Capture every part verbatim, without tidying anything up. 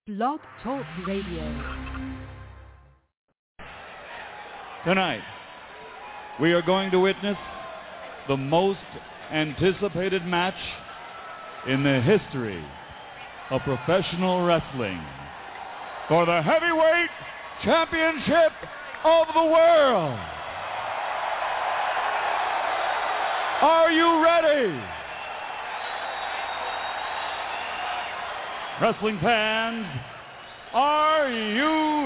Blog Talk Radio. Tonight, we are going to witness the most anticipated match in the history of professional wrestling for the heavyweight championship of the world. Are you ready? Wrestling fans, are you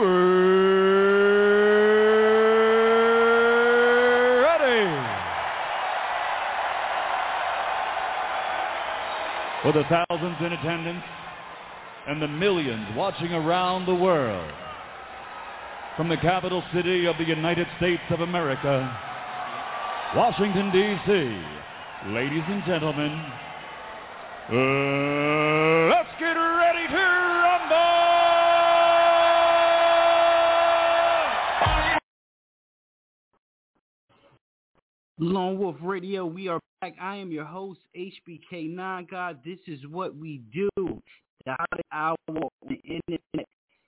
ready? For the thousands in attendance and the millions watching around the world, from the capital city of the United States of America, Washington, D C, ladies and gentlemen, uh, let's get ready to rumble! Lone Wolf Radio, we are back. I am your host, H B K nine God. This is what we do. The hottest hour on the internet.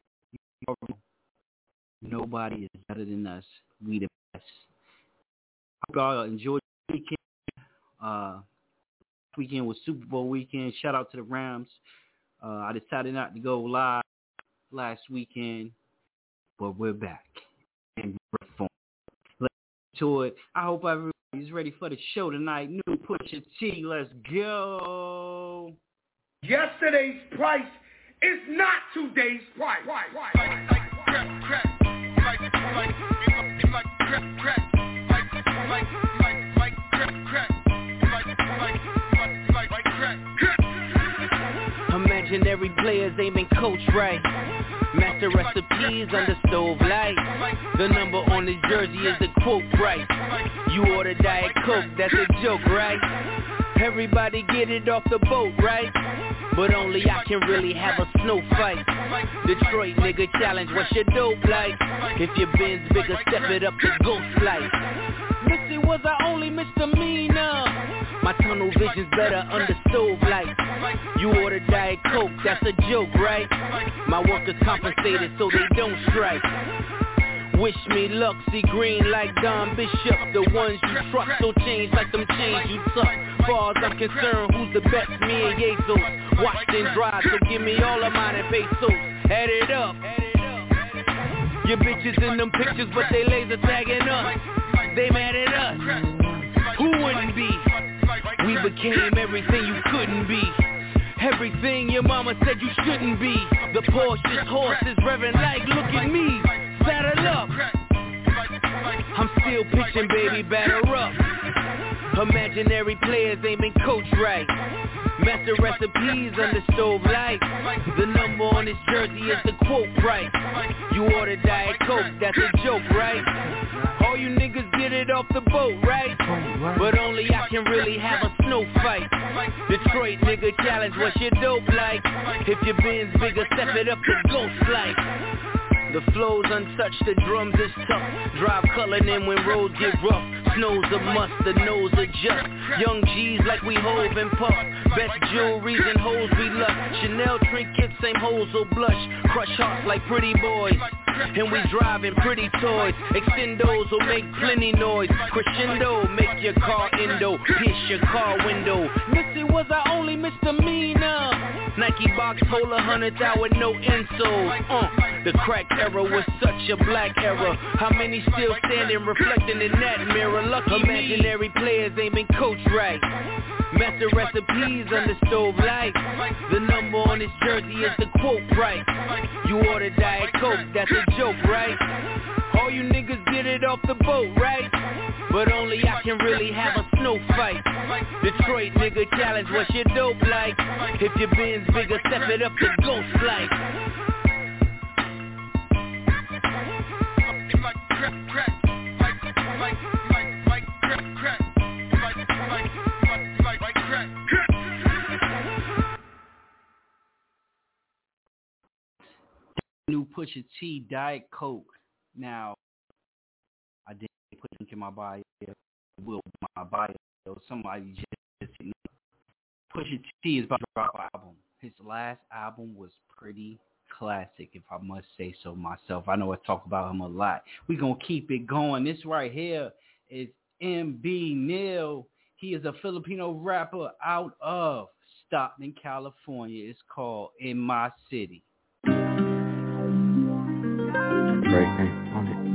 Nobody is better than us. We the best. Hope y'all enjoyed the weekend. Uh, weekend was Super Bowl weekend. Shout out to the Rams. Uh, I decided not to go live last weekend, but we're back and perform. Let's get to it. I hope everybody's ready for the show tonight. New Pusha T. Let's go. Yesterday's price is not today's price. Like, like, like, crack, crack, like, like, like, like, crack, crack, like, like, like, like, crack, crack, like, like, like, like, like, crack, crack. Imaginary players aiming coach right. Master recipes under stove light. The number on his jersey is the quote right. You order Diet Coke, that's a joke, right? Everybody get it off the boat, right? But only I can really have a snow fight. Detroit nigga challenge, what's your dope like? If your Benz bigger, step it up to ghost light. Missy was our only misdemeanor. My tunnel vision's better under stove light. You order Diet Coke, that's a joke, right? My workers compensated so they don't strike. Wish me luck, see green like Don Bishop. The ones you trust so change like them chains you tuck. Far as I'm concerned, who's the best? Me and Jesus. Watch and drive, so give me all of mine and pesos. Add it up. Your bitches in them pictures, but they laser tagging us. They mad at us. Who wouldn't be? We became everything you couldn't be. Everything your mama said you shouldn't be. The Porsche's horse is revving like, look at me. Saddle up. I'm still pitching, baby, batter up. Imaginary players aiming coach right. Master recipes under stove light. The number on his jersey is the quote right. You order Diet Coke, that's a joke, right? All you niggas get it off the boat, right? But only I can really have a snow fight. Detroit nigga challenge, what's your dope like? If your Benz bigger, step it up to ghost light. The flow's untouched, the drums is tough. Drive colored in when roads get rough. Snow's a must, the nose adjust. Young G's like we Hove and Puff. Best jewelries and hoes we love. Chanel trinkets, same hoes will blush. Crush hearts like pretty boys. And we driving pretty toys. Extendos will make plenty noise. Crescendo, make your car endo. Pierce your car window. Missy was our only misdemeanor. Nike box polar hundreds out with no insoles. Uh, the crack era was such a black era. How many still standing reflecting in that mirror? Lucky imaginary players aiming coach right. Master recipes under stove light. The number on his jersey is the quote right. You order Diet Coke, that's a joke, right? All you niggas get it off the boat, right? But only I can really have a snow fight. Detroit nigga challenge, what's your dope like? If your Benz bigger, step it up to ghost light. New Pusha T, Diet Coke. Now, I didn't put link in my bio. Will my bio. Somebody just hit me. Pusha T is about to drop an album. His last album was pretty classic, if I must say so myself. I know I talk about him a lot. We're going to keep it going. This right here is M B Neil. He is a Filipino rapper out of Stockton, California. It's called In My City. Great name on it.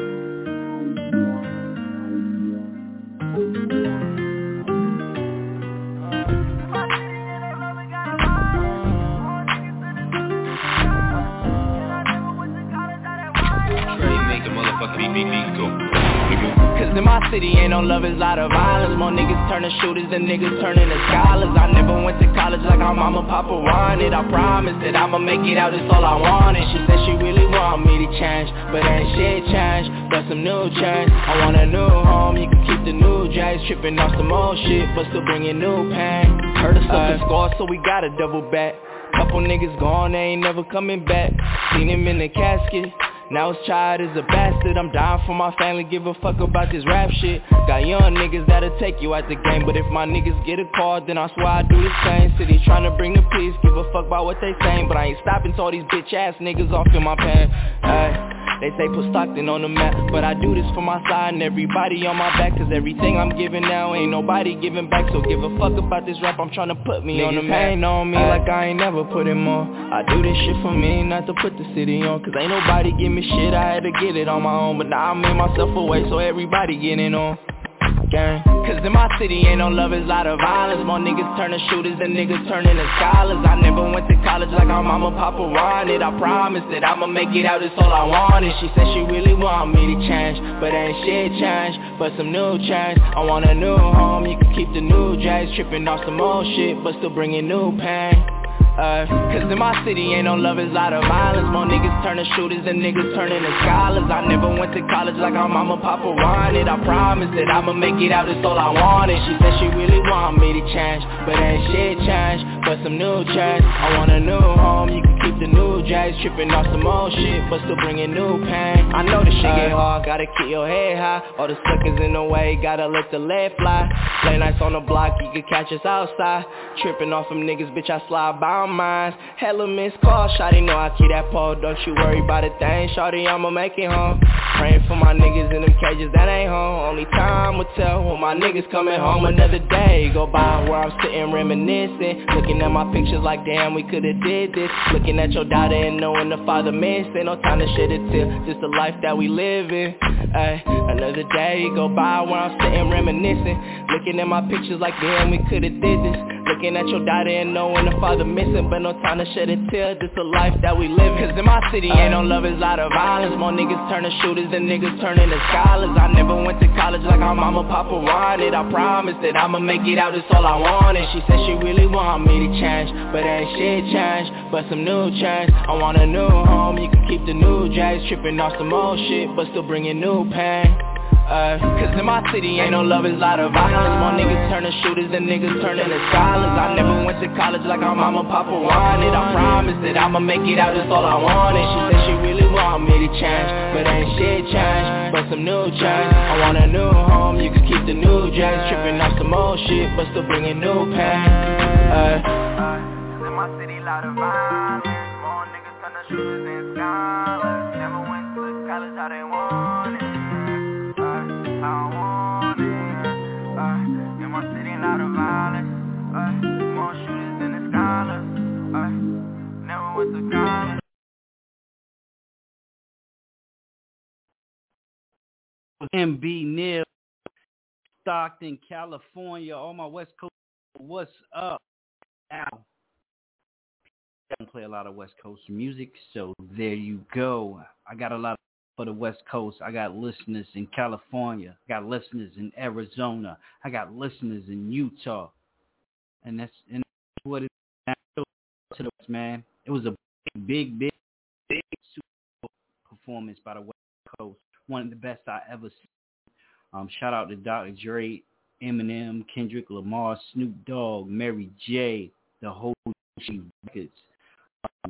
Cause in my city ain't no love, it's a lot of violence. More niggas turning shooters than niggas turning to scholars. I never went to college like our mama papa wanted. I promised that I'ma make it out, it's all I wanted. She said she really want me to change, but ain't shit changed, but some new change. I want a new home, you can keep the new J's. Tripping off some old shit, but still bringing new pain. Heard us up in score, so we gotta double back. Couple niggas gone, they ain't never coming back. Seen him in the casket. Now his child is a bastard. I'm dying for my family, give a fuck about this rap shit. Got young niggas that'll take you out the game, but if my niggas get a call, then I swear I do the same. City tryna bring the peace, give a fuck about what they saying, but I ain't stopping till all these bitch ass niggas off in my pants. Ay. They say put Stockton on the map, but I do this for my side and everybody on my back. Cause everything I'm giving now ain't nobody giving back. So give a fuck about this rap, I'm tryna put me niggas on the map. Niggas ain't on me like I ain't never put him on. I do this shit for me, not to put the city on. Cause ain't nobody give me shit, I had to get it on my own. But now I made myself away, so everybody getting on. Gang. Cause in my city ain't no love, it's a lot of violence. More niggas turning shooters than niggas turning to scholars. I never went to college like our mama papa wanted. I promised that I'ma make it out, it's all I wanted. She said she really want me to change, but ain't shit changed, but some new change. I want a new home, you can keep the new J's. Tripping off some old shit, but still bringing new pain. Uh, Cause in my city ain't no love, it's a lot of violence. More niggas turning shooters than niggas turning to scholars. I never went to college like our mama papa wanted. I promised that I'ma make it out, it's all I wanted. She said she really want me to change, but ain't shit changed, but some new change. I want a new home, you can keep the new J's. Tripping off some old shit, but still bringing new pain. I know this shit get hard, gotta keep your head high. All the suckers in the way, gotta let the lead fly. Play nights on the block, you can catch us outside. Tripping off them niggas, bitch, I slide by mine. Hella missed call, shawty know I keep that pole. Don't you worry about a thing, shawty, I'ma make it home. Praying for my niggas in them cages that ain't home. Only time will tell when my niggas coming home. Another day go by where I'm sitting reminiscing, looking at my pictures like damn, we could've did this. Looking at your daughter and knowing the father missing. No time to shed a tear, just the life that we live in. Ay, another day go by where I'm sitting reminiscing, looking at my pictures like damn, we could've did this. Looking at your daughter and knowing the father missing, but no time to shed a tear, just the life that we live in. Cause in my city ain't no love, it's a lot of violence. More niggas turning shooters than niggas turning to scholars. I never went to college like our mama papa wanted. I promised that I'ma make it out, it's all I wanted. She said she really want me to change, but ain't shit changed, but some new change. I want a new home, you can keep the new J's. Tripping off some old shit, but still bringing new pain. Uh, Cause in my city ain't no love, it's a lot of violence. More niggas turning shooters than niggas turning to scholars. I never went to college like our mama papa wanted. I promised that I'ma make it out, it's all I wanted. She said she really want me to change, but ain't shit changed, but some new change. I want a new home, you can keep the new J's. Tripping off some old shit, but still bringing new pain. uh, Cause in my city, lot of violence. More niggas turning shooters than scholars. Never went to college, how they want it. I want it, uh, in my city, a lot of violence, uh, more shooters than the scholars, uh, never went to college. M B Neil, Stockton, California. All my West Coast, what's up? Now, I don't play a lot of West Coast music, so there you go. I got a lot of for the West Coast. I got listeners in California. I got listeners in Arizona. I got listeners in Utah. And that's, and that's what it is to the West, man. It was a big, big, big Super Bowl performance by the West Coast. One of the best I ever seen. Um, shout out to Doctor Dre, Eminem, Kendrick Lamar, Snoop Dogg, Mary J, the whole records. Um,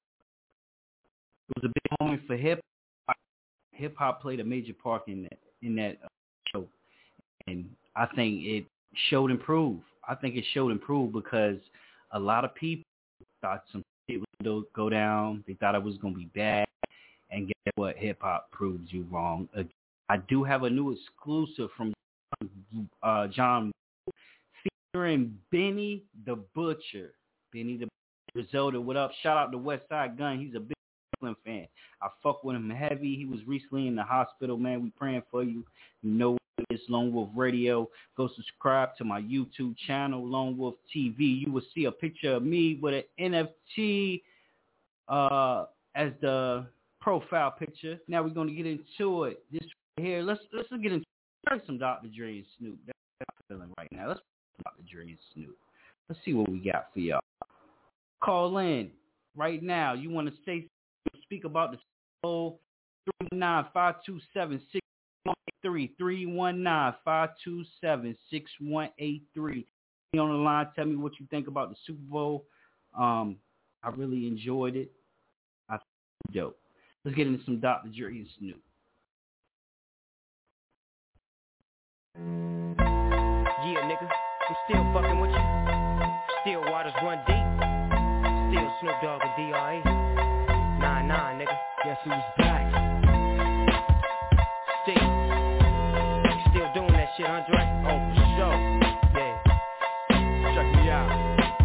it was a big moment for hip. Hip hop played a major part in that in that uh, show, and I think it showed improve. I think it showed improve because a lot of people thought some it was going to go down. They thought it was going to be bad. And guess what? Hip-hop proves you wrong. Again, I do have a new exclusive from uh, John featuring Benny the Butcher. Benny the Butcher. Griselda, what up? Shout out to Westside Gun. He's a big Brooklyn fan. I fuck with him heavy. He was recently in the hospital, man. We praying for you. You know it's Lone Wolf Radio. Go subscribe to my YouTube channel, Lone Wolf T V. You will see a picture of me with an N F T uh, as the profile picture. Now we're going to get into it. This right here, let's let's get into some Doctor Dre and Snoop. That's what I'm feeling right now. Let's Doctor Dre and Snoop. Let's see what we got for y'all. Call in right now. You want to say speak about the soul? three one nine, five two seven, six one eight three. three one nine, five two seven, six one eight three. Be on the line. Tell me what you think about the Super Bowl. Um, I really enjoyed it. I thought it was dope. Let's get into some Doctor Dre and Snoop. Yeah, nigga, I'm still fucking with you. Still waters run deep. Still Snoop Dogg and D R E. Nah, nah, nigga. Guess who's back? Still. Still doing that shit, Andre? Oh, for sure. Yeah. Check me out.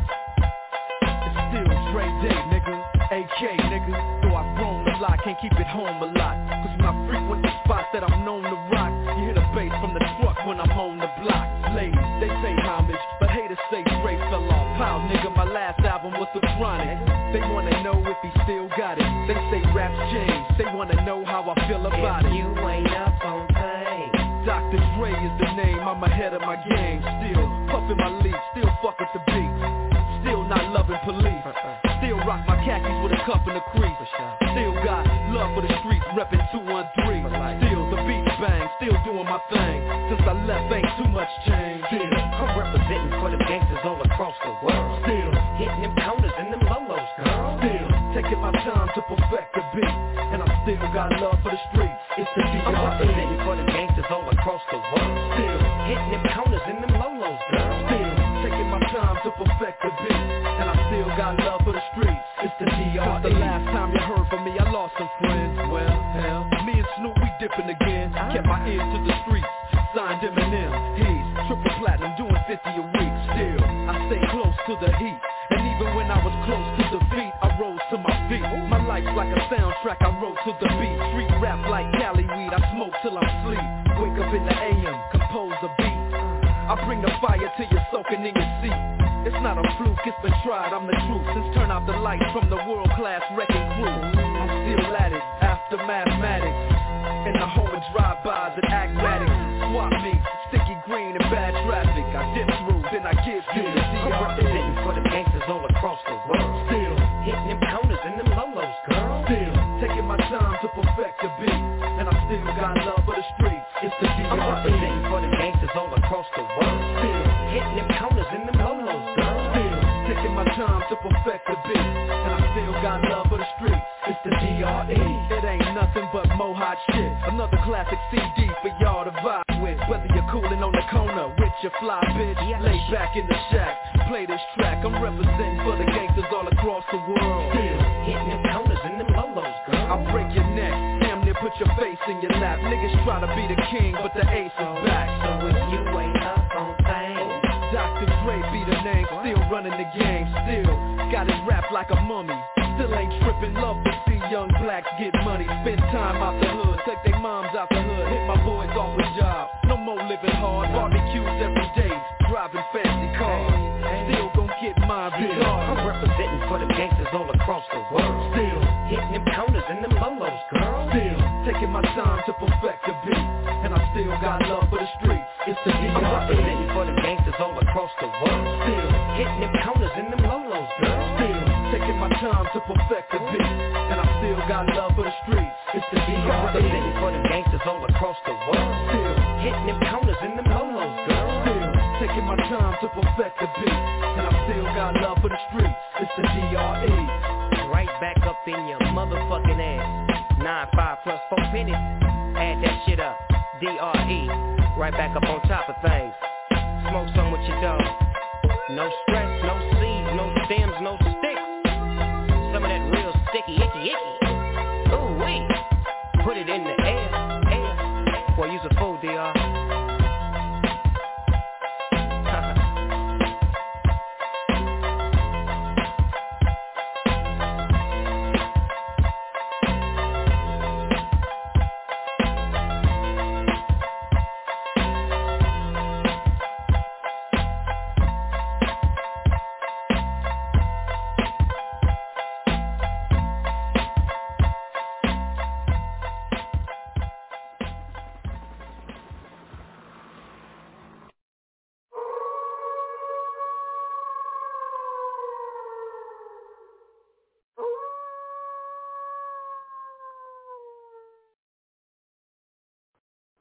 It's still Dre Day, nigga. A K, nigga. Though I've grown a lot, can't keep it home a lot. Cause when I frequent the spots that I'm known to rock, you hear the bass from the truck when I'm on the block. Ladies, they pay homage, but haters say Dre fell off. Pow, nigga, my last album was The Chronic. They wanna know if he still got it. They say raps change, they wanna know how I feel about if it. You ain't up on things. Doctor Dre is the name, I'm ahead of my game. Still puffin' my leaf, still fuck with the beat. Still not loving police. Still rock my khakis with a cuff and a crease. Still got love for the streets, reppin' two one three. Still the beat bang, still doing my thing. Since I left, ain't too much change. Still, I'm representing for the gangsters all across the world. Still hitting them corners and them lolos, girl. Still taking my time to perfect the beat. And I still got love for the streets. It's the D R E. I'm representing for the gangsters all across the world. Still hitting them corners and them lolos, girl. Still taking my time to perfect the beat. And I still got love for the streets. It's the D R E. Since the last time you heard from me, I lost some friends. Well, hell, me and Snoop, we dipping again. Kept my ears to the streets. Signed Eminem. He's triple platinum, doing fifty a week. Still, I stay close to the heat. And even when I was close to defeat, I rose to my feet. My life's like a soundtrack, I wrote to the beat. Street rap like Cali weed, I smoke till I'm asleep. Wake up in the A M, compose a beat. I bring the fire till you're soaking in your seat. It's not a fluke, it's been tried, I'm the truth. Since turn out the lights from the world-class wrecking crew, I'm still at it, after mathematics. In the home of drive-bys and acmatics. Swap meets, sticky green and bad traffic. I dip through, then I give you the D R E. I'm representing for the gangsters all across the world. Still hitting them corners and them lolos, girl. Still taking my time to perfect the beat. And I still got love for the streets. It's the D R E. I'm representing for the gangsters all across the world. Still hitting them corners and them lolos, girl. Still taking my time to perfect the beat. And I still got love for the streets. It's the D R E. It ain't nothing but mo hot shit. Another classic C D for y'all to vibe with. Whether you're coolin' on the corner with your fly bitch, lay back in the shack, play this track. I'm representing for the gangsters all across the world. Still hitting them corners and them lolos, girl. I'll break your neck, damn near put your face in your lap. Niggas try to be the king, but the ace is back. So if you ain't up on things, Doctor Dre be the name, still running the game. Still got it wrapped like a mummy. Still ain't trippin', love to see young blacks get money. Spend time out the hood, take their moms out the hood. Hit my boys off with jobs, no more living hard. Barbecues every day, driving fancy cars. Still gon' get mine regardless. I'm representing for the gangsters all across the world. Still hitting them corners and them lolos, girl. Still taking my time to perfect the beat. And I still got love for the streets. It's the D R E. I'm representing for the gangsters all across the world. Still hitting them corners and them lolos, girl. Still taking my time to perfect the beat. And I still got love for the streets. It's the D R E. I'm representing for the gangsters all across the world. Still hitting them corners and them lolos, girl. Still taking my time to perfect the beat. And I still got love for the streets. It's the D R E. Right back up in your motherfucking ass. Nine five plus four pennies. Add that shit up. D R E. Right back up on top of things. Smoke some with your dog. No stress, no seeds, no stems, no sticks.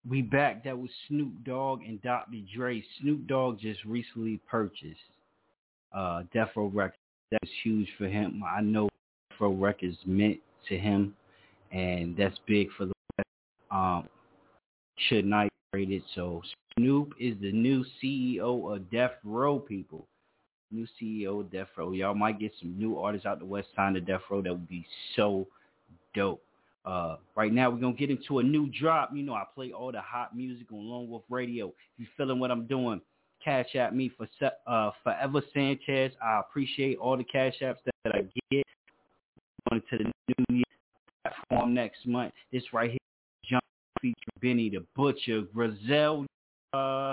We back. That was Snoop Dogg and Doctor Dre. Snoop Dogg just recently purchased uh, Death Row Records. That was huge for him. I know Death Row Records meant to him, and that's big for the West. Um, should not be rated. So Snoop is the new C E O of Death Row, people. New C E O of Death Row. Y'all might get some new artists out the West Side of Death Row. That would be so dope. Uh, right now, we're going to get into a new drop. You know, I play all the hot music on Lone Wolf Radio. If you're feeling what I'm doing, cash at me for uh, Forever Sanchez. I appreciate all the cash apps that, that I get. Going to the new year platform next month. This right here, John featuring Benny the Butcher, Grizel. Uh,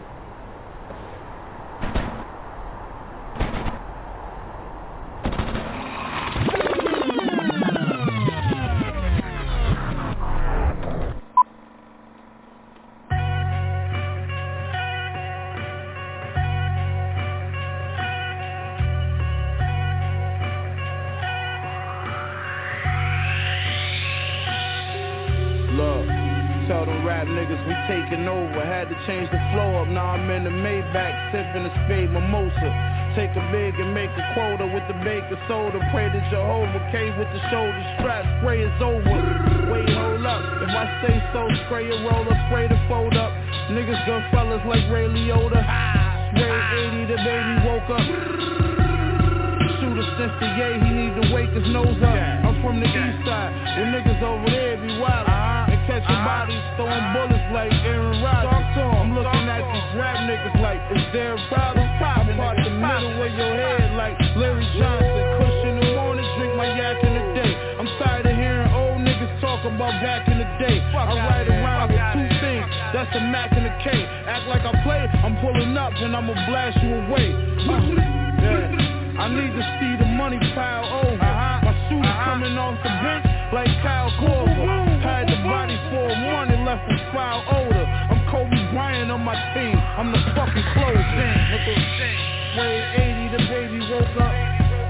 niggas, we taking over. Had to change the flow up. Now I'm in the Maybach, sipping a spade mimosa. Take a big and make a quota with the baker soda. Pray to Jehovah, cave with the shoulder strap. Spray is over. Wait, hold up. If I say so, spray a roller, spray the fold up. Niggas gun fellas like Ray Liotta. Spray eighty, the baby woke up. Shooter since the yay, he need to wake his nose up. I'm from the east side, the niggas over there be wild. Catching bodies, throwing bullets like Aaron Rodgers. I'm looking at these rap niggas like, is there a problem? I'm part the middle of your head like Larry Johnson. Kush in the morning, drink my yak in the day. I'm tired of hearing old niggas talk about back in the day. I ride around with two things, that's a Mac and a K. Act like I play, I'm pulling up and I'ma blast you away. Yeah. I need to see the money pile over. My shooter coming off the bench like Kyle Korver. Had the body for money, left with foul odor. I'm Kobe Bryant on my team, I'm the fucking closing. Way eighty, the baby woke up.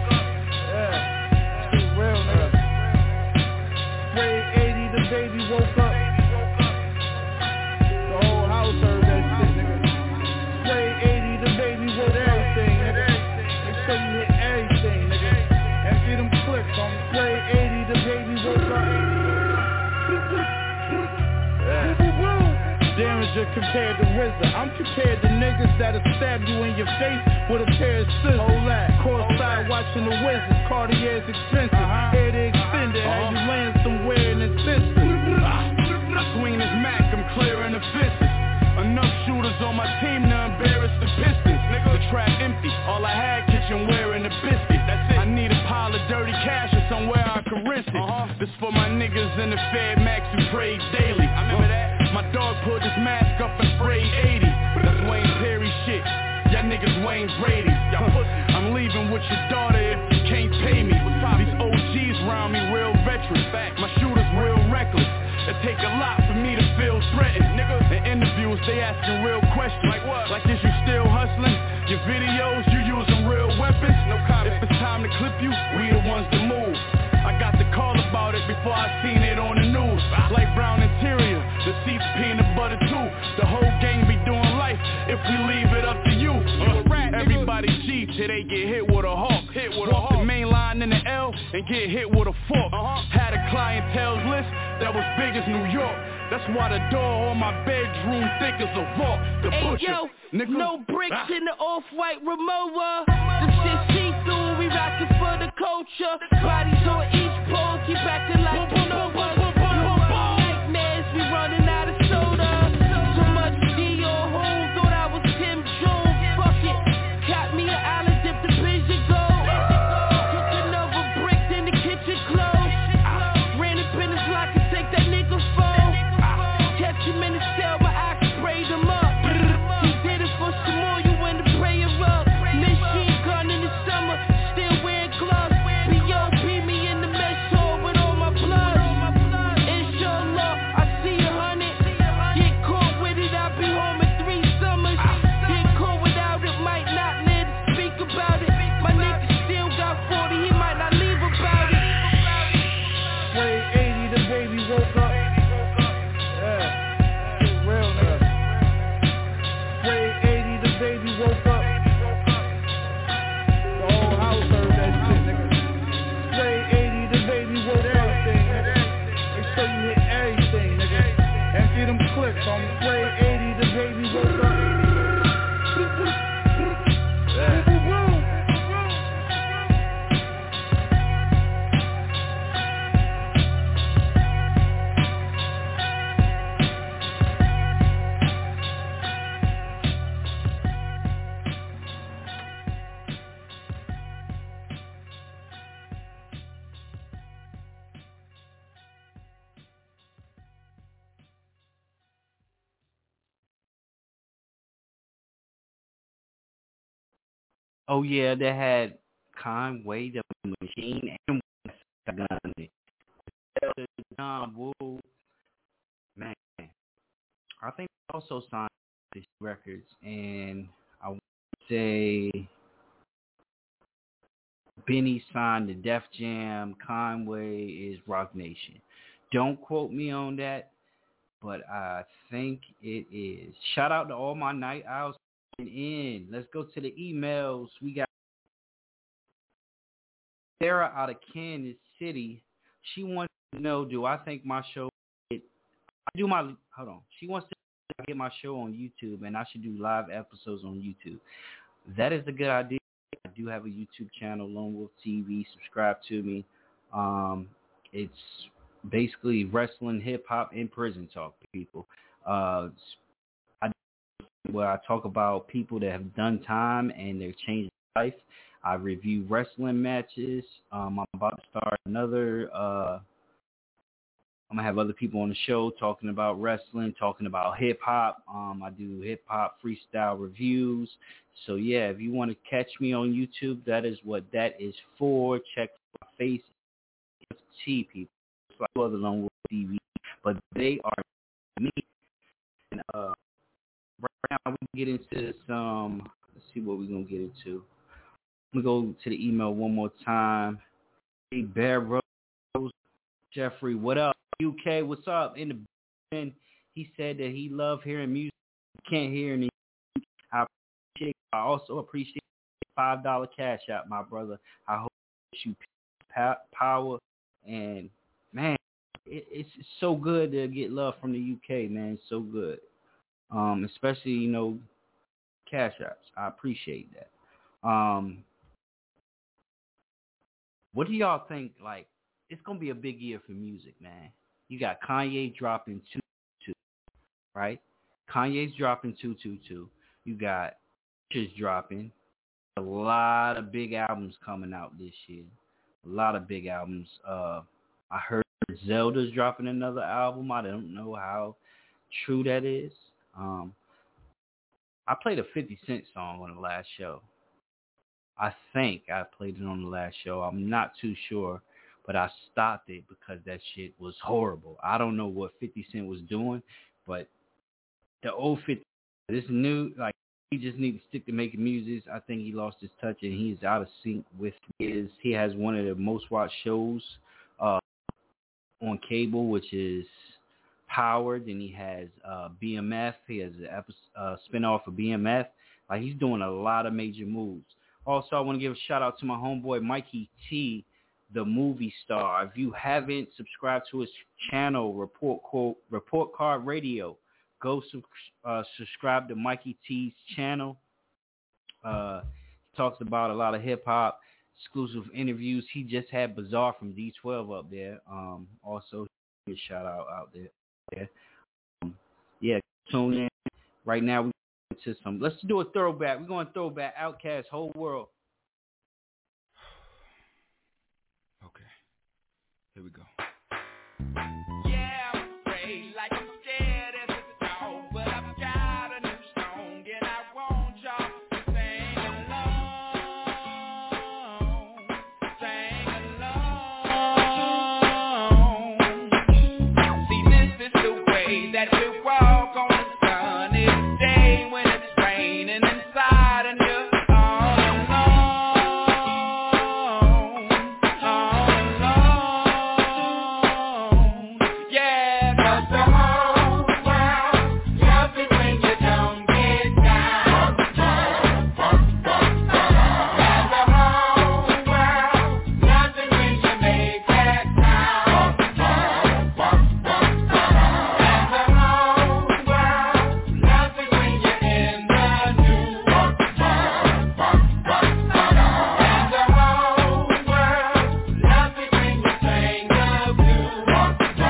Yeah, it's real, nigga. Way eighty, the baby woke up. The whole house heard that shit, nigga. Way eighty, the baby woke up. Everything, nigga. They say you hit everything, nigga. Empty them clips on me. Way eighty, the baby woke up. Derringer compared to R Z A. I'm compared to niggas that'll stab you in your face with a pair of scissors. Hold that. Courtside watching the Wizards. Cartier's expensive. Uh-huh. Head extended. Uh-huh. How you land somewhere in the system. I swing this Mac, I'm clearing the fences. Enough shooters on my team to embarrass the Pistons. Nigga, the trap empty. All I had kitchenware and a biscuit. That's it. I need a pile of dirty cash or somewhere I can risk it. Uh-huh. This for my niggas in the Fed Max who pray daily. I remember that. My dog pulled his mask up and sprayed eighty. That's Wayne Perry shit. Y'all niggas Wayne Brady. Y'all pussy. I'm leaving with your daughter if you can't pay me. These O Gs round me real veterans. My shooters real reckless. It take a lot for me to feel threatened. Nigga, in interviews they asking real questions. Like what? Like is you still hustling? Your videos you using real weapons? No comment. If it's time to clip you, we the ones to move. I got the call about it before I seen it on the news. Like brown interior, the seats peanut butter too. The whole gang be doing life if we leave it up to you. Uh, everybody cheats till they get hit with a hawk. Hit with Walk a hawk. The main line in the L and get hit with a fork. Uh-huh. Had a clientele's list that was big as New York. That's why the door on my bedroom thick as a vault. The hey butcher, yo, nigga. No bricks ah. in the off-white Rimowa. The shit see-through, we rockin' for the culture. Bodies on each pole, keep acting like you know us. Nightmares, we running out of soda. So much Dior home, thought I was Tim Jones. Fuck it, got me an island, dip the vision go. Cook another brick, then the kitchen closed. Ran up in his lock and take that nigga phone. Catch him in the cell, but I sprayed him up. He did it for some more, you went to pray it up. Machine gun in the summer, still wearing gloves. B O P me in the mesh Oh yeah, they had Conway the Machine and Gun. John Woo, man. I think they also signed these records, and I would say Benny signed to Def Jam. Conway is Rock Nation. Don't quote me on that, but I think it is. Shout out to all my night owls in. Let's go to the emails. We got Sarah out of Kansas City. She wants to know, do I think my show I do my hold on. She wants to get my show on YouTube, and I should do live episodes on YouTube. That is a good idea. I do have a YouTube channel, Lone Wolf T V. Subscribe to me. Um, it's basically wrestling, hip hop, and prison talk, people. Uh, I where I talk about people that have done time and they're changing life. I review wrestling matches. Um, I'm about to start another. Uh, I'm gonna have other people on the show talking about wrestling, talking about hip hop. Um, I do hip hop freestyle reviews. So yeah, if you want to catch me on YouTube, that is what that is for. Check my face, F T people. It's like other Lone Wolf T V, but they are me. And uh, right now we can get into some. Let's see what we're gonna get into. I'm gonna go to the email one more time. Hey, Bear Rose, Jeffrey, what up? U K, what's up? In the and he said that he loved hearing music. Can't hear any. I appreciate. I also appreciate five dollar cash out, my brother. I hope you power and man, it, it's so good to get love from the U K, man. It's so good, um, especially you know, cash apps. I appreciate that. Um, what do y'all think? Like, it's gonna be a big year for music, man. You got Kanye dropping two two, right? Kanye's dropping two two two. You got just dropping a lot of big albums coming out this year. A lot of big albums. Uh, I heard Zelda's dropping another album. I don't know how true that is. Um, I played a fifty Cent song on the last show. I think I played it on the last show. I'm not too sure. But I stopped it because that shit was horrible. I don't know what fifty Cent was doing, but the old fifty, this new, like, he just needs to stick to making music. I think he lost his touch and he's out of sync with his, he has one of the most watched shows uh, on cable, which is Power. Then he has uh, B M F. He has a uh, spinoff of B M F. Like, he's doing a lot of major moves. Also, I want to give a shout out to my homeboy, Mikey T, the movie star. If you haven't subscribed to his channel, Report Quote, Report Card Radio, go sub, uh, subscribe to Mikey T's channel. Uh, he talks about a lot of hip hop, exclusive interviews. He just had Bizarre from D twelve up there. Um, also, a shout out out there. Yeah, um, yeah. Tune in. Right now, we to some. Let's do a throwback. We're going throwback. Outkast, Whole World. Here we go. Yeah, I'm afraid, like I'm scared as a dog, but I've got a new song and I want y'all to sing along, sing along. See, this is the way that you walk on a sunny day when it's raining inside and you're all alone, all alone.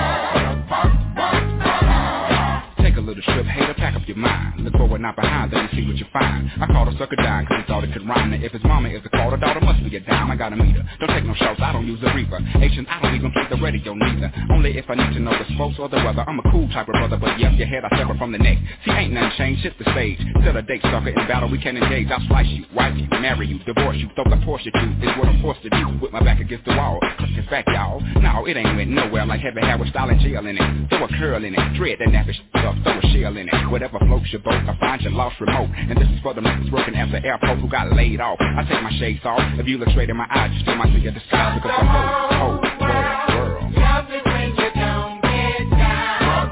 Not behind, then see what you find. I called a sucker down cause he thought it could rhyme. Now if his mama is a call, the daughter must be a dime. I got a meter, don't take no shots, I don't use a reaper. Asian, I don't even play the radio neither. Only if I need to know the spokes or the weather. I'm a cool type of brother, but yes, your head I sever from the neck. See, ain't nothing changed, shift the stage. Set a date, sucker, in battle we can engage. I'll slice you, wipe you, marry you, divorce you, throw the Porsche to you. Is what I'm forced to do, with my back against the wall. Cause it's fact, y'all, no, it ain't went nowhere. Like heavy hair with style and jail in it. Throw a curl in it, dread that nappy stuff, throw a shell in it. Whatever floats your boat, I find you lost remote. And this is for the niggas working at the airport who got laid off. I take my shades off, if you look straight in my eyes, you still might see your disguise. Because the whole, whole world, world. Love it when you don't get down.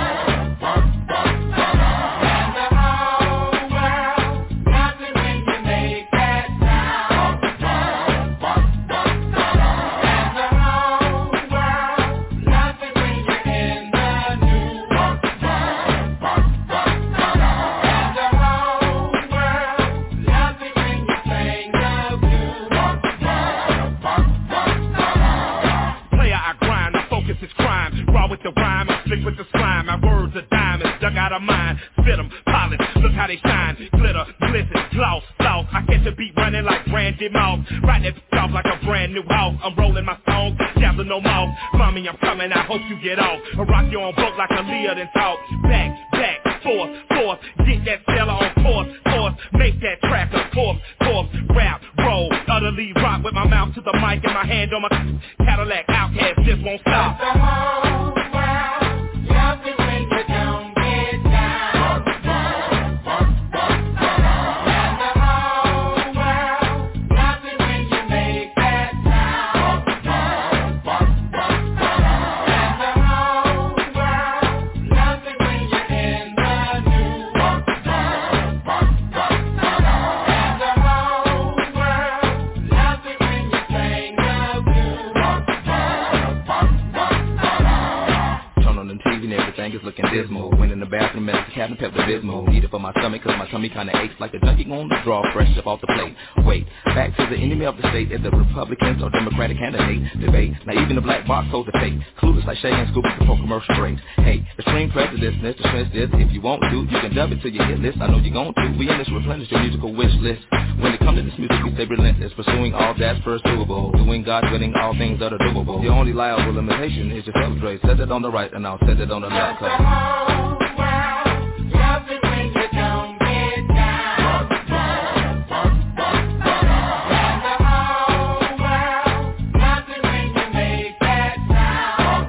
And the whole world loves it when you make that sound. And the whole world loves it when you're in the news. And the whole world loves it when you sing the blues. Player, I grind, my focus is crime. Raw with the rhyme and slick with the slime. My words are diamonds, dug out of mine. Spit them, polish, look how they shine. Glitter, glisten, gloss, floss. I catch a beat running like Randy Moss. Right that bitch off like a brand new house. I'm rolling my songs, dabbling no mouth. Mommy, I'm coming, I hope you get off. I rock you on broke like a Leah, then talk. Back, back, forth, forth. Get that seller on course, course. Make that track a course, course. Rap, roll, utterly rock with my mouth to the mic and my hand on my Cadillac. Outcast just won't stop. The whole world loves it when you don't get down. And the whole world loves it when you make that sound. And the whole world loves it when you're in the news. And the whole world loves it when you sing the blues. Turn on the T V and everything is looking dismal. Went in the bathroom and the cabinet kept the Bismol. Need it for my stomach cause my tummy kinda aches like a junkie on the draw fresh up off the plate. Wait, back to the enemy of the state is the Republicans or Democratic candidate debate. Now even the black box holds a fake. Clueless like Shay and Scooby before commercial breaks. Hey, extreme prejudice, let's dismiss this. If you want to, you can dub it till you hit list. I know you're going to. We in this replenish your musical wish list. When it comes to this music, we stay relentless. Pursuing all that's pursuable. Doing God, winning all things that are doable. The only liable limitation is your substrate. Set it on the right and I'll set it on the left. The whole world loves it when you don't get down. And the whole world loves it when you make that sound.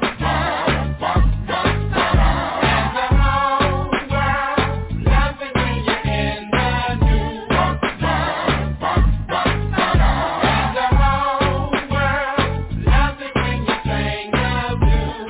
And the whole world loves it when you're in the news. And the whole world loves it when you sing the blues.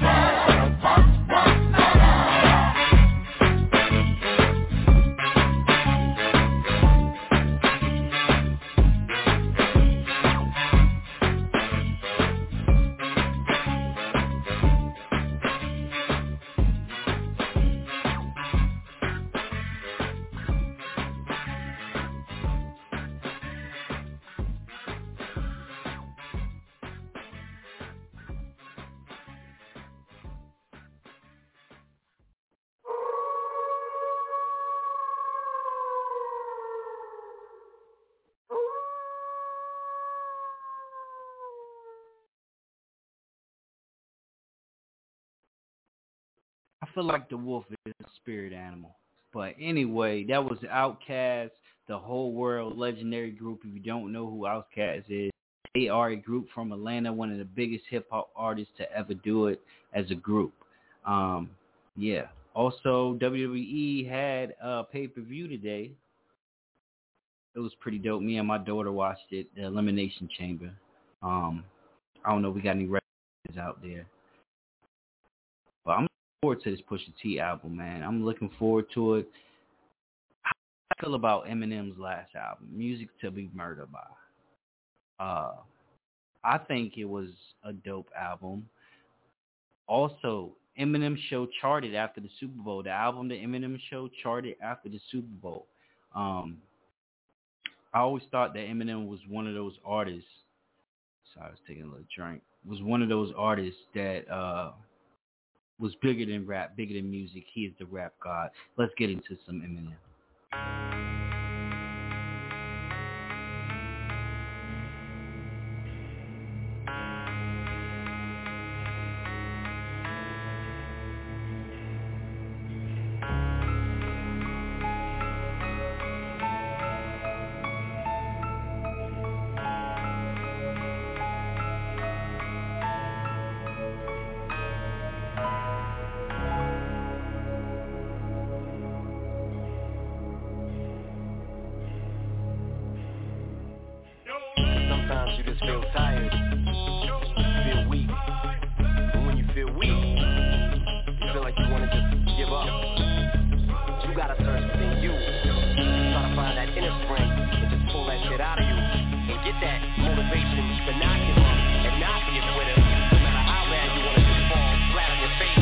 I feel like the wolf is a spirit animal. But anyway, that was Outkast, the whole world legendary group. If you don't know who Outkast is, they are a group from Atlanta, one of the biggest hip-hop artists to ever do it as a group. Um, yeah. Also, W W E had a pay-per-view today. It was pretty dope. Me and my daughter watched it, the Elimination Chamber. Um, I don't know if we got any records out there. But I'm looking forward to this Pusha T album, man. I'm looking forward to it. How do I feel about Eminem's last album, Music to Be Murdered By? Uh, I think it was a dope album. Also, Eminem Show charted after the Super Bowl. The album, the Eminem Show, charted after the Super Bowl. Um, I always thought that Eminem was one of those artists. Sorry, I was taking a little drink. Was one of those artists that uh, was bigger than rap, bigger than music. He is the rap god. Let's get into some Eminem. Sometimes you just feel tired, feel weak. But when you feel weak, you feel like you want to just give up. You gotta search within you, try to find that inner strength and just pull that shit out of you and get that motivation to not give up and not be a quitter, no matter how bad you want to just fall flat on your face.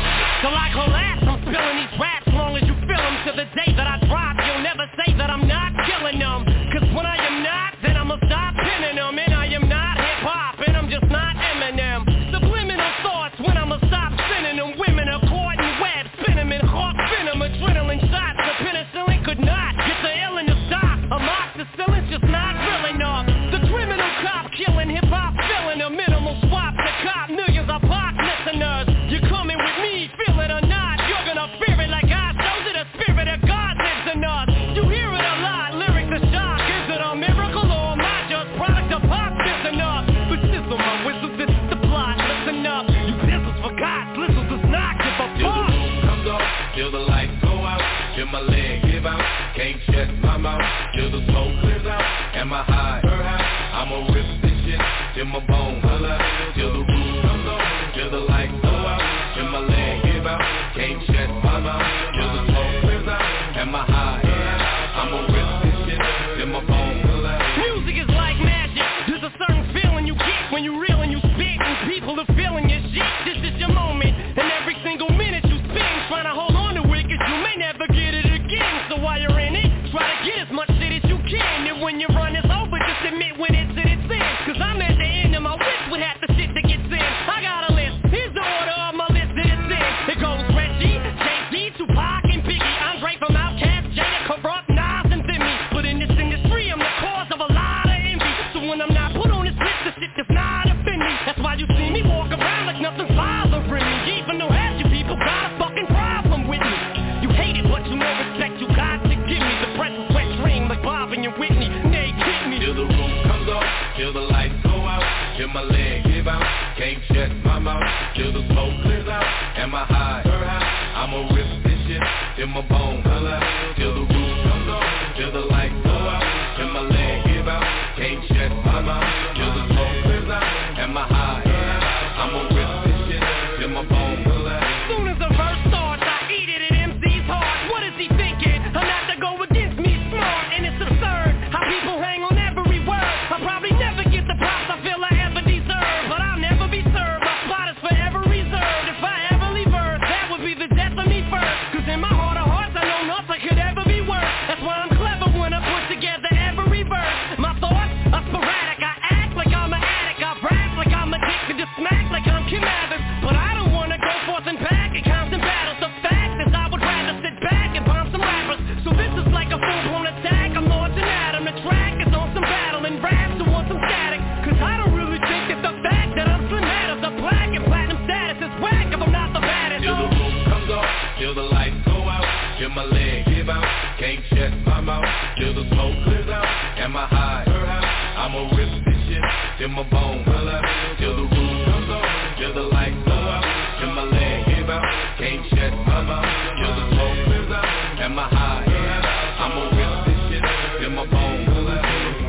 So like collapse, I'm spilling these raps long as you feel them. To the day that I drop, you'll never say that I'm not killing them. Cause when I am not, then I'ma stop pinning them. And I am not hip-hop, and I'm just not Eminem. Subliminal thoughts when I'ma stop spinning them. Women are caught in webs, spin them in hawk venom. Adrenaline shots, the penicillin could not get the ill in the stop. Amoxicillin's just not real enough. The criminal cop killing hip-hop, filling a minimal swap to cop. Millions of pop listeners, you're coming with me, feel it or not. You're gonna fear it like I showed you. The spirit of God lives in us. You hear it a lot, lyrics are shock. Is it a miracle or am I just product of pop? Listen up, but sizzle my whistle, this is the plot. Listen up, you pistols for God, listen does not give a fuck. Till the roof comes off, till the lights go out, till my leg give out, can't shut my mouth, till the smoke clears out, and my high, her high, I'ma rip this shit, till my bone holla, till the roof comes off, till the lights go out, till my leg give out, can't shut my mouth, till the smoke clears out, and my high, I'ma rip this shit, till my bone holla. Music is like magic, there's a certain feeling you get when you reel and you spit, and people are feeling your shit. This is your moment, and every single minute you spend trying to hold on to it, cause you may never get it again. So while you're in it, try to get as much shit as you can, and when your run is over, just admit when it's at its end. Cause I'm at the end of my wish with half the shit that gets in. I got a list, here's the order of my list that it's in. It goes Reggie, Jay-Z, Tupac, and Biggie, Andre from Outkast, Jada, Corrupt, Nas, and Demi. But in this industry, I'm the cause of a lot of envy. So when I'm not put on this list, the shit does not offend me. That's why you see me walk around like nothing's bothering me. Even though half you people got a fucking problem with me. You hate it, but you know respect you got to give me. The press is wet dream like Bob and your Whitney. They kick me. Till the roof comes off, till the lights go out, till my leg give out, can't shut my mouth, till the smoke clears out, and my high, her high, I'ma rip this shit, till my bone holla, till the roof comes off, till the lights go out, till my leg give out, can't shut my mouth, till the smoke clears out, and my high, I'ma rip this shit, till my bone holla. Soon as the verse starts, I eat it at M C's heart. What is he thinking? I'm not to go against me, smart, and it's absurd how people hang on every word. I probably never get the props I feel I ever deserve, but I'll never be served. My spot is forever reserved. If I ever leave Earth, that would be the death of me first. Cause in my heart of hearts, I know nothing could ever be worse. That's why I'm clever when I put together every verse. My thoughts are sporadic. I act like I'm an addict. I rap like I'm addicted to smack like I'm Kim Mathers. But I don't wanna go forth and back in constant battles. The fact is I would rather sit back and bomb some rappers. So this is like a full-blown attack. I'm launching at 'em. The track is on some battle and raps who want some static. Cause I don't really think that the fact that I'm slim matters. The black and platinum status is whack if I'm not the baddest. Till the roof comes off, till the lights go out, till my leg give out, can't shut my mouth, till the smoke clears out, and my high, her high, I'ma rip this shit, till my bone holla, till the roof comes off, till the lights go out, till my leg give out, can't shut my mouth, till the smoke clears out, and my high, I'ma rip this shit, till my bone holla,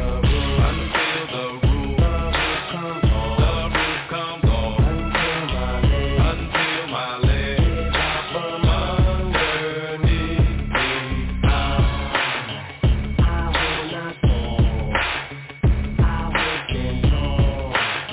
until the roof comes off, the roof comes off, until my leg underneath me. I, I will not fall, I will stand tall.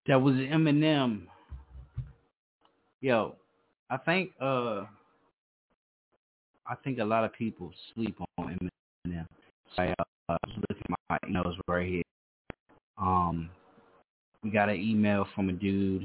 That was Eminem. Yo, I think uh, I think a lot of people sleep on Eminem. So I uh, was looking at my emails right here. Um, we got an email from a dude,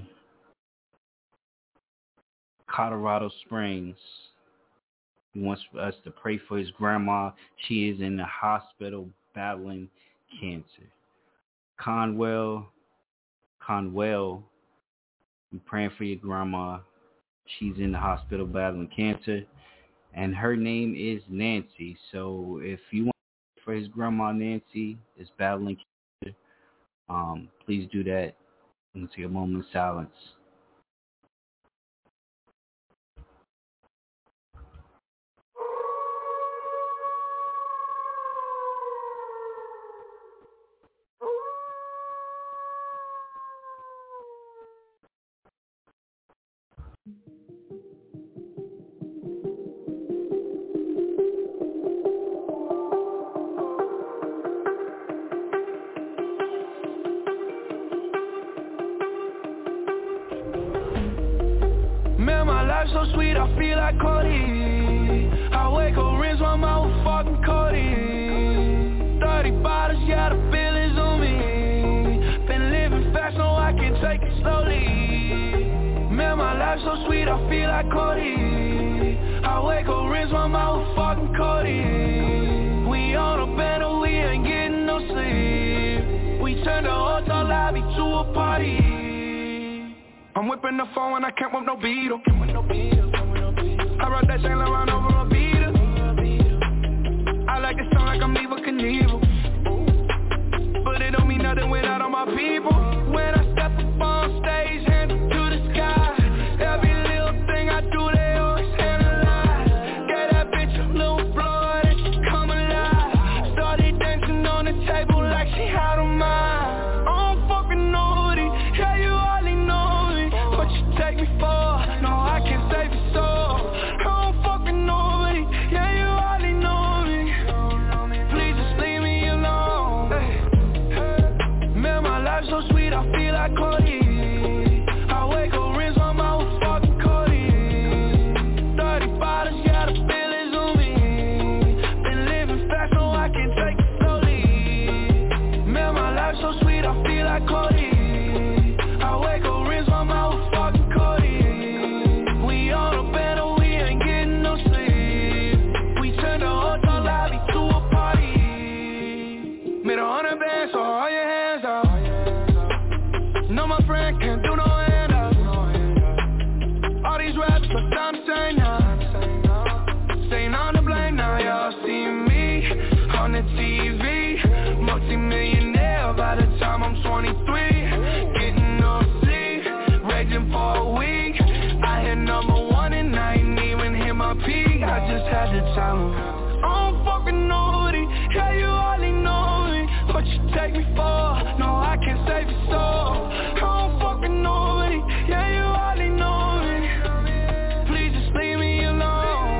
Colorado Springs. He wants us to pray for his grandma. She is in the hospital battling cancer. Conwell, Conwell, I'm praying for your grandma. She's in the hospital battling cancer, and her name is Nancy. So if you want to pray for his grandma, Nancy is battling cancer, um, please do that. I'm going to take a moment of silence. So sweet, I feel like Cody. I wake up, rinse my mouth with fucking Cody. Thirty bottles, yeah, the bill is on me. Been living fast, no, I can take it slowly. Man, my life so sweet, I feel like Cody. I wake up, rinse my mouth with fucking Cody. We on a bed, we ain't getting no sleep. We turned the hotel lobby to a party. I'm whipping the phone and I can't whip no beetle. I wrote that chain around over a beater. I like to sound like I'm Evel Knievel, but it don't mean nothing without all my people. When I step up on stage, hands up to the sky. Every little thing I do, they always analyze. Gave that bitch a little blood and she come alive. Started dancing on the table like she had a mind. I don't fucking know it, yeah, you hardly know me. What you take me for? No, I can't save your soul. I don't fucking know it, yeah, you hardly know me. Please just leave me alone. Hey. Man, my life's so sweet, I feel like Cody. I wake up, rinse my mouth with fucking Cody. Thirty bottles, yeah, the bill is on me. Been living fast, so I can take it slowly. Man, my life's so sweet, I feel like Cody. I wake up, rinse my mouth with fucking Cody. We on a bed, we ain't getting no sleep. We turned the hotel lobby to a party. Made a hundred bands, so all your hands up. No, my friend can't do no hand up. All these rappers, but time to say now. Saying I'm to blame now, y'all see me on the T V. Multi-millionaire by the time I'm twenty-three. Getting no sleep, raging for a week. I hit number one and I ain't even hit my peak. I just had to tell him I don't fucking know it, yeah, you hardly know me. What you take me for? No, I can't save your soul. I don't fucking know it, yeah, you hardly know me. Please just leave me alone.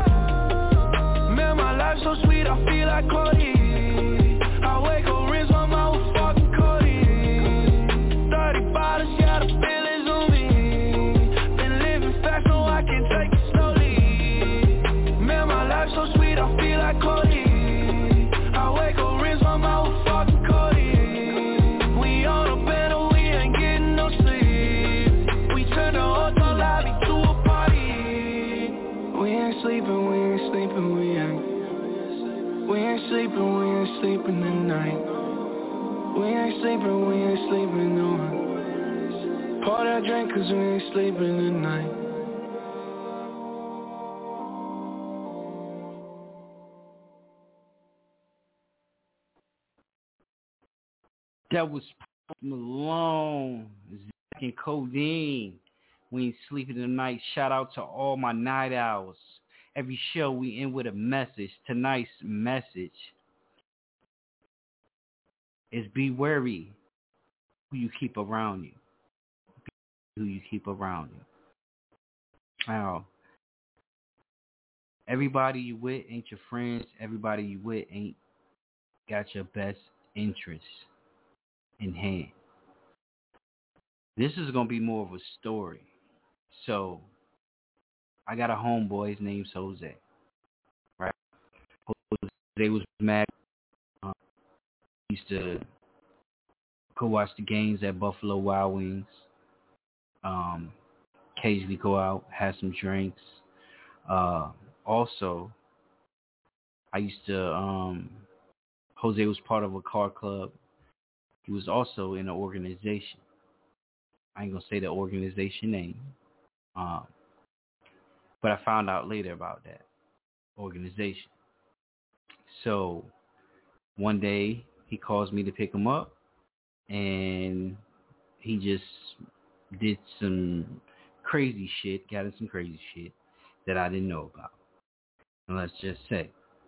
Man, my life's so sweet, I feel like Cody. I wake up, rinse my mouth with fucking Cody. Thirty bottles, yeah, the bill is on me. Been living fast, so I can take it slowly. Man, my life's so sweet, I feel like Cody. I wake up, rinse my mouth with fucking Cody. We on a bed, we ain't getting no sleep. We turned the hotel lobby to a party. We ain't sleeping, we ain't sleeping, we ain't. We ain't sleeping, we ain't sleeping tonight. We ain't sleeping, we ain't sleeping no. Pour that drink cause we ain't sleeping tonight. That was Post Malone, Zach and Codeine. We ain't sleeping tonight. Shout out to all my night owls. Every show we end with a message. Tonight's message is be wary who you keep around you. Be who you keep around you. Now, everybody you with ain't your friends. Everybody you with ain't got your best interests in hand. this is going to be more of a story. So, I got a homeboy, his name's Jose. Right? Jose was mad. Um, he used to go watch the games at Buffalo Wild Wings. Um, occasionally go out, have some drinks. Uh, also, I used to, um, Jose was part of a car club. He was also in an organization. I ain't going to say the organization name. Um, but I found out later about that organization. So one day he calls me to pick him up, and he just did some crazy shit, got in some crazy shit that I didn't know about. And let's just say,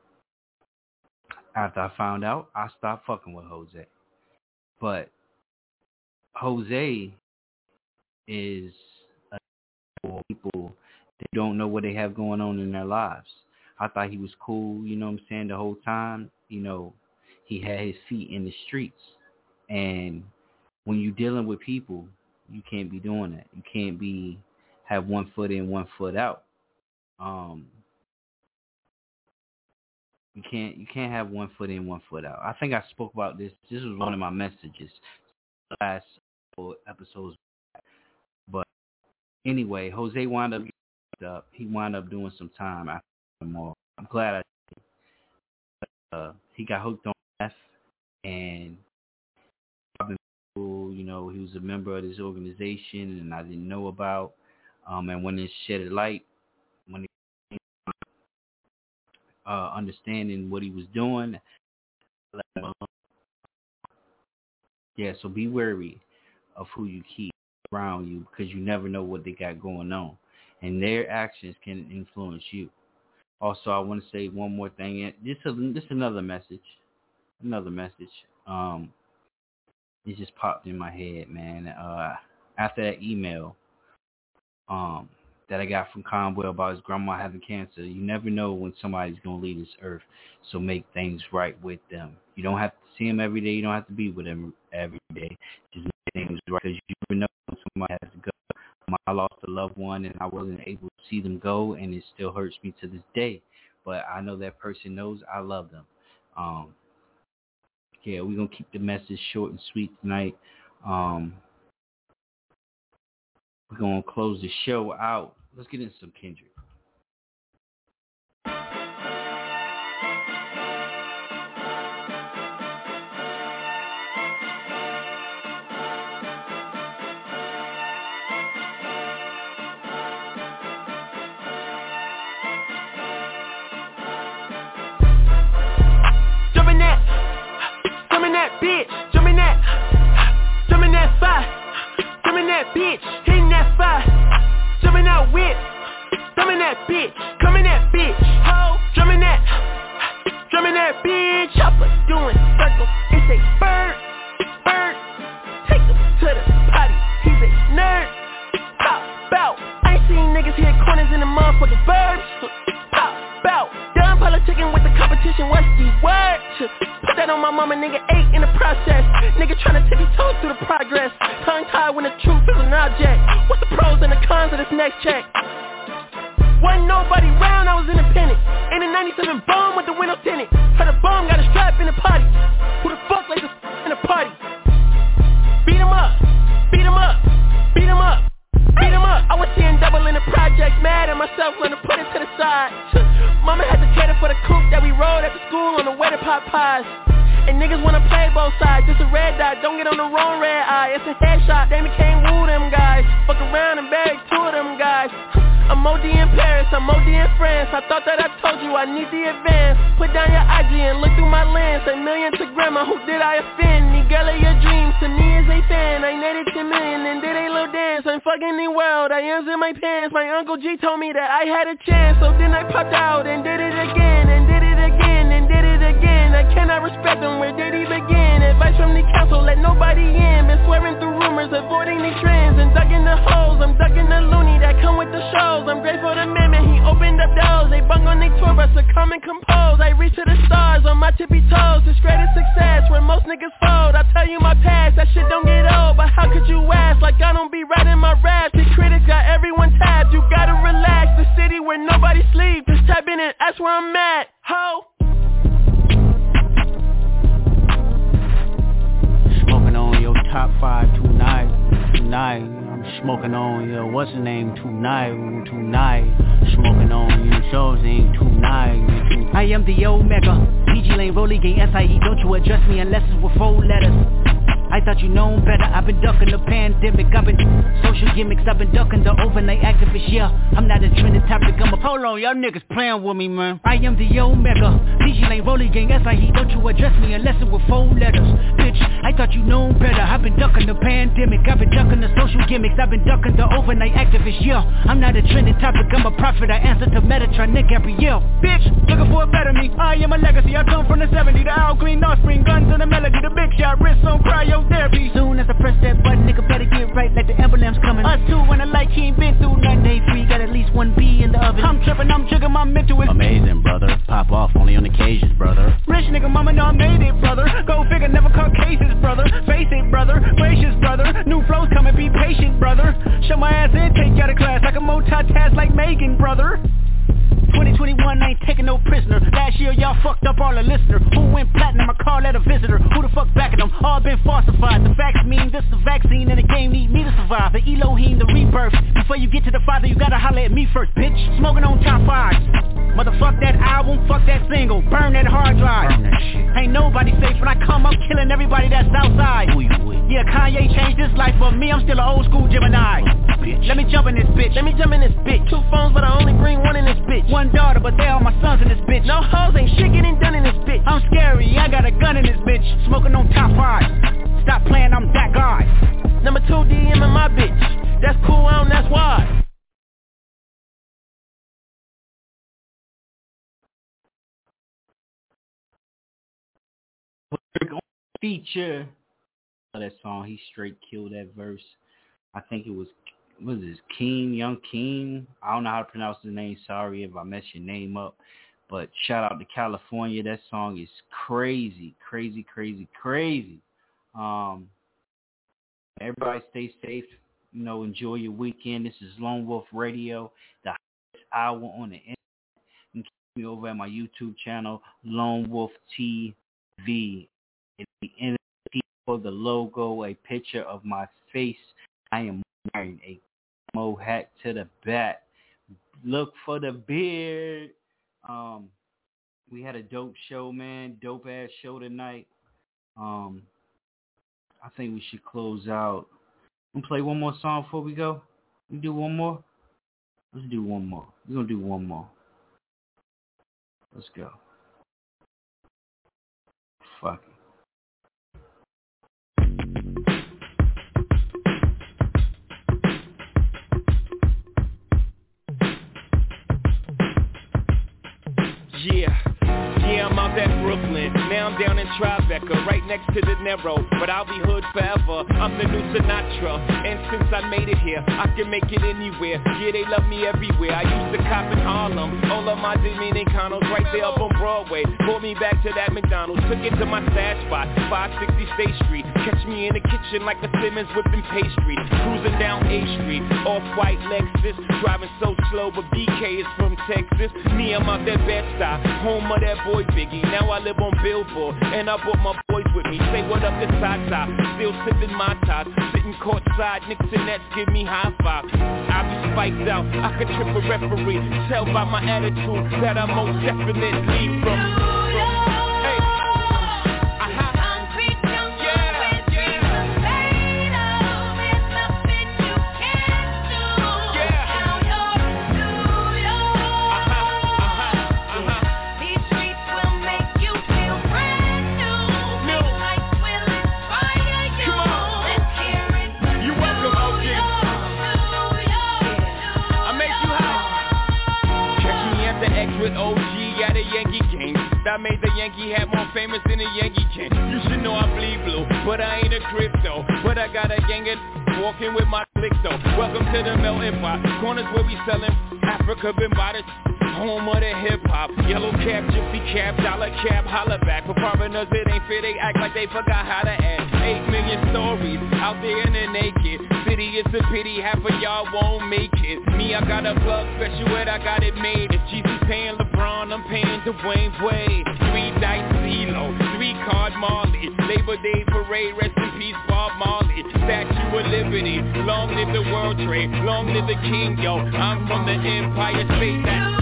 after I found out, I stopped fucking with Jose. But Jose is a people that don't know what they have going on in their lives. I thought he was cool, you know what I'm saying, the whole time. You know, he had his feet in the streets. And when you're dealing with people, you can't be doing that. You can't be have one foot in, one foot out. Um, you can't you can't have one foot in, one foot out. I think I spoke about this. This was one of my messages last episodes. But anyway, Jose wound up getting up. He wound up doing some time after more. I'm glad I did. Uh, he got hooked on meth, and you know, he was a member of this organization, and I didn't know about. Um, and when it shed a light, when it came uh, understanding what he was doing, yeah. So be wary of who you keep around you, because you never know what they got going on, and their actions can influence you. Also, I want to say one more thing. This is this another message, another message. Um, it just popped in my head, man. Uh, after that email, um, that I got from Conwell about his grandma having cancer, you never know when somebody's gonna leave this earth. So make things right with them. You don't have to see them every day. You don't have to be with them every day. Just make things right, because you never know when somebody has to go. I lost a loved one, and I wasn't able to see them go, and it still hurts me to this day. But I know that person knows I love them. Um, yeah, we're going to keep the message short and sweet tonight. Um, we're going to close the show out. Let's get into some Kendrick. Bitch, jump in that, jump in that fire, jump in that bitch, hitting that fire, jump in that whip, jump in that bitch, come in that bitch, ho, jump in that, jump in that bitch, chopper doing circles, it's a bird, bird, take him to the potty, he's a nerd, pop, bout, I ain't seen niggas hit corners in the motherfucking burbs, pop, bout, done politicking with the competition, what's the word? Put that on my mama, nigga, eight in the process. Nigga tryna tippy toes through the progress. Tongue tied when the truth is an object. What's the pros and the cons of this next check? Wasn't nobody round, I was independent. In a ninety-seven bomb with the window tinted. Heard a bomb got a strap in the potty. Who the fuck like this in the party? Beat him up, beat him up, beat him up, beat him up. I was seeing double in the project, mad at myself, learning to put it to the side. Mama had to cater for the coupe that we rode at the school on the way to Popeyes. And niggas wanna play both sides, just a red dot, don't get on the wrong red eye. It's a headshot, they became woo them guys. Fuck around and bag two of them guys. I'm O D in Paris, I'm O D in France. I thought that I told you I need the advance. Put down your I G and look through my lens. A million to grandma, who did I offend? The girl of your dreams to me is a fan. I netted ten million and did a little dance. I'm fucking the world, I am in my pants. My Uncle G told me that I had a chance. So then I popped out and did it again, and did it again, and did it again. I cannot respect them, where did he begin? Advice from the council, let nobody in. Been swearing through rumors, avoiding the trends. And ducking the holes, I'm ducking the loony that come with the shows. I'm grateful to man, man, he opened up doors. They bung on their tour bus to come and compose. I reach to the stars on my tippy toes. It's greatest success where most niggas fold. I tell you my past, that shit don't get old. But how could you ask like I don't then that's where I'm at, ho. Smoking on your top five tonight, tonight. I'm smoking on your what's the name tonight, tonight. Smoking on your shows ain't tonight. I am the Omega, P G Lane, Rolly Gang, S I E. Don't you address me unless it's with four letters. I thought you known better, I've been ducking the pandemic, I've been social gimmicks, I've been ducking the overnight activists, yeah. I'm not a trending topic, I'm a hold on, y'all niggas playing with me, man. I am the Omega, P G Lane, Rolly Gang, S I E. Don't you address me unless it with four letters. Bitch, I thought you known better, I've been ducking the pandemic, I've been ducking the social gimmicks, I've been ducking the overnight activists, yeah. I'm not a trending topic, I'm a prophet, I answer to Metatron, Nick Gabrielle. Bitch, looking for a better me, I am a legacy, I come from the seventies, the Al Green, Offspring, guns and the melody, the big shot, wrist on cryo therapy. Soon as I press that button, nigga better get right like the emblem's coming. Us two when the light, he ain't been through nothing. Day free, got at least one B in the oven. I'm tripping, I'm jigging, my mental is amazing, brother. Pop off only on occasions, brother. Rich nigga, mama know I made it, brother. Go figure, never caught cases, brother. Face it, brother. Gracious, brother. New flows coming, be patient, brother. Show my ass in, take you out of class like a multitask like Megan, brother. twenty twenty-one, I ain't taking no prisoner. Last year y'all fucked up all the listeners. Who went platinum, I call that a visitor. Who the fuck backing them? All been falsified. The facts mean this the vaccine and the game need me to survive. The Elohim, the rebirth. Before you get to the father, you gotta holler at me first, bitch. Smoking on top fives. Motherfuck that album, fuck that single. Burn that hard drive. Burn that shit. Ain't nobody safe when I come, I'm killing everybody that's outside. Who you with? Yeah, Kanye changed his life, but me, I'm still an old school Gemini. Bitch. Let me jump in this bitch. Let me jump in this bitch. Two phones, but I only bring one in this bitch. One daughter, but they all my sons in this bitch. No hoes, ain't shit getting done in this bitch. I'm scary, I got a gun in this bitch. Smoking on top five. Stop playing, I'm that guy. Number two D M in my bitch. That's cool, I don't, that's why. Feature. That song, he straight killed that verse. I think it was, what was this, King, Young King? I don't know how to pronounce his name. Sorry if I messed your name up. But shout out to California. That song is crazy, crazy, crazy, crazy. Um, everybody stay safe. You know, enjoy your weekend. This is Lone Wolf Radio, the hottest hour on the internet. You can keep me over at my YouTube channel, Lone Wolf T V. At the end of the logo, a picture of my face. I am wearing a mo hat to the back. Look for the beard. Um, we had a dope show, man. Dope ass show tonight. Um, I think we should close out. I'm gonna play one more song before we go. We do one more. Let's do one more. We're gonna do one more. Let's go. Fuck it. Yeah, yeah, I'm out at Brooklyn. Now I'm down in Tribeca, right next to the Narrow. But I'll be hood forever. I'm the new Sinatra. And since I made it here, I can make it anywhere. Yeah, they love me everywhere. I used to cop in Harlem. All of my Dominicanos right there up on Broadway. Pulled me back to that McDonald's. Took it to my stash spot, five sixty State Street. Catch me in the kitchen like a Simmons whipping pastry. Cruising down A Street, off-white Lexus. Driving so slow, but B K is from Texas. Me, I'm out that Bed-Stuy, home of that boy Biggie. Now I live on Billboard, and I brought my boys with me. Say what up to Tata, still sipping my ties. Sitting courtside, Knicks and Nets give me high five. I be spiked out, I could trip a referee. Tell by my attitude that I most definitely from. I made the Yankee hat more famous than a Yankee can. You should know I bleed blue, but I ain't a crypto. But I got a gang of walking with my click though. Welcome to the melting pot. Corners where we selling Africa been by the home of the hip hop. Yellow cap, gypsy cap, dollar cap, holla back. For foreigners it ain't fair, they act like they forgot how to act. Eight million stories out there in the naked. city, it's a pity half of y'all won't make it. Me, I got a plug special ed, I got it made. If Jesus paying LeBron, I'm paying Dwayne Wade. Three dice CeeLo, three card Marley. Labor Day parade, rest in peace Bob Marley. Statue of Liberty, long live the World Trade, long live the King, yo. I'm from the Empire State. That's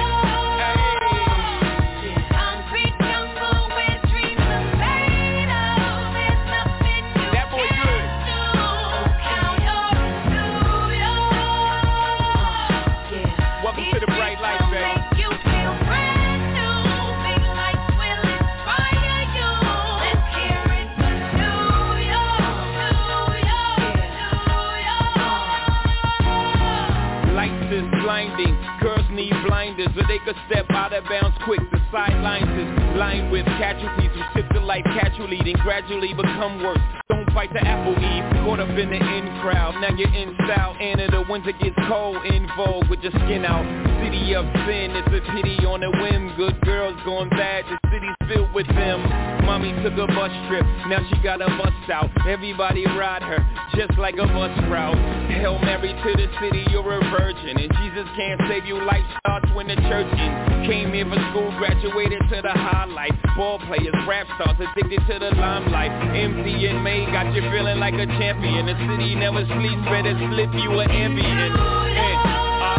so they could step out of bounds quick. The sidelines is lined with casualties who sip the life casually, then gradually become worse. Don't fight the apple eve, caught up in the in crowd. Now you're in style, and in the winter gets cold, in vogue with your skin out. City of sin, it's a pity on a whim. Good girls going bad, the city's filled with them. Mommy took a bus trip, now she got a bus out. Everybody ride her, just like a bus route. Hail Mary to the city, you're a virgin, and Jesus can't save you. Life starts when the church in. Came here for school, graduated to the highlight. Ball players, rap stars, addicted to the limelight. Empty in May, got you feeling like a champion. The city never sleeps, better slip you an ambient. And,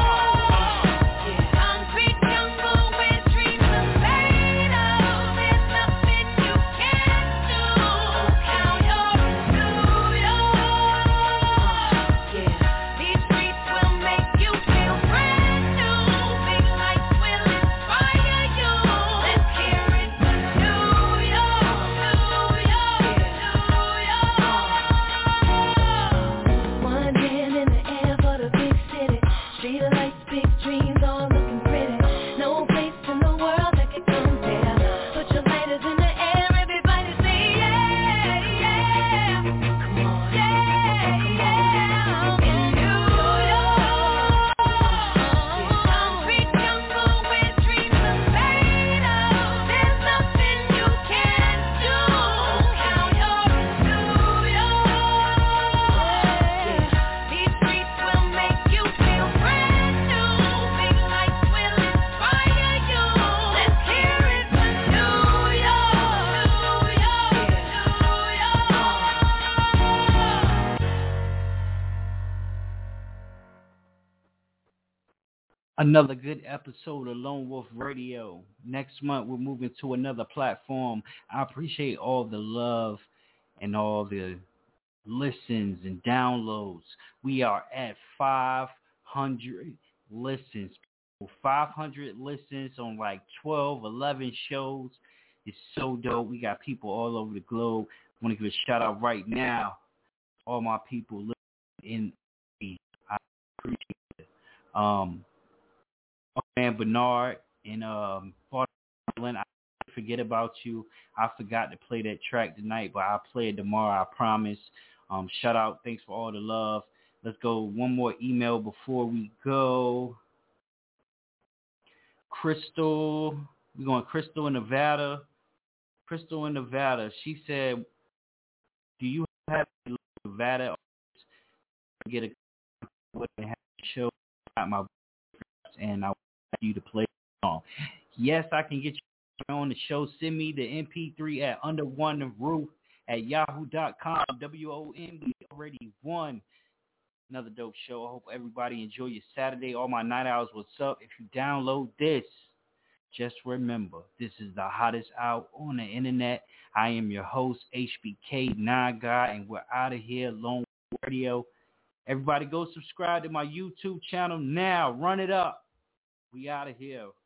another good episode of Lone Wolf Radio. Next month, we're moving to another platform. I appreciate all the love and all the listens and downloads. We are at five hundred listens. five hundred listens on like twelve, eleven shows. It's so dope. We got people all over the globe. I want to give a shout out right now. All my people listening in the I appreciate it. Um, man Bernard in um, Baltimore, I forget about you. I forgot to play that track tonight, but I'll play it tomorrow, I promise. Um, shout out. Thanks for all the love. Let's go one more email before we go. Crystal. We're going Crystal in Nevada. Crystal in Nevada. She said, do you have Nevada get a show at my and I want you to play the song? Yes, I can get you on the show. Send me the M P three at under one roof at yahoo dot com. W O N. We already won. Another dope show. I hope everybody enjoy your Saturday. All my night owls, what's up? If you download this, just remember, this is the hottest out on the internet. I am your host, H B K nine Guy, and we're out of here, Lone Radio. Everybody go subscribe to my YouTube channel now. Run it up. We out of here.